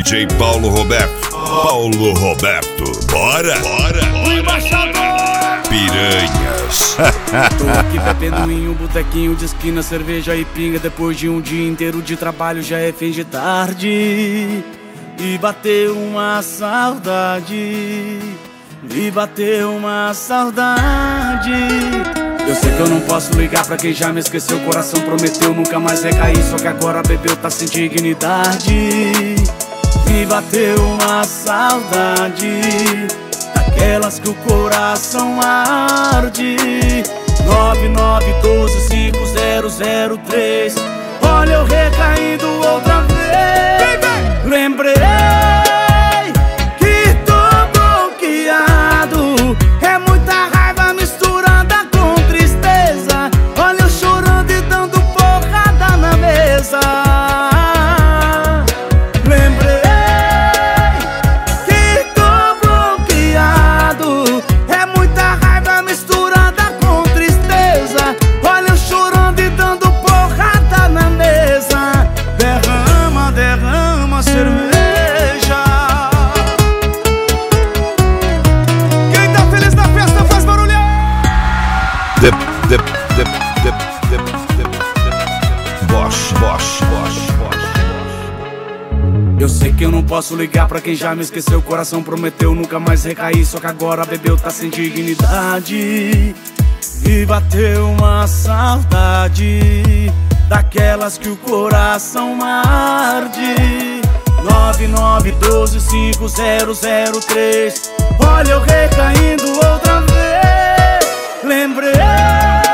DJ Paulo Roberto. Paulo Roberto, bora! O embaixador! Piranhas. Tô aqui bebendo em um botequinho de esquina, cerveja e pinga. Depois de um dia inteiro de trabalho já é fim de tarde. E bateu uma saudade. E bateu uma saudade. Eu sei que eu não posso ligar pra quem já me esqueceu. O coração prometeu nunca mais recair, só que agora bebeu, tá sem dignidade. E bateu uma saudade, daquelas que o coração arde. 99125003. Olha eu recaindo outra vez. Lembrei que tô bloqueado. É muita raiva misturada com tristeza. Olha eu chorando e dando porrada na mesa. Cerveja. Quem tá feliz na festa faz barulhão. Bosch. Eu sei que eu não posso ligar pra quem já me esqueceu. O coração prometeu nunca mais recair, só que agora bebeu, tá sem dignidade. E bateu uma saudade, daquelas que o coração arde. 99125003. Olha eu recaindo outra vez. Lembrei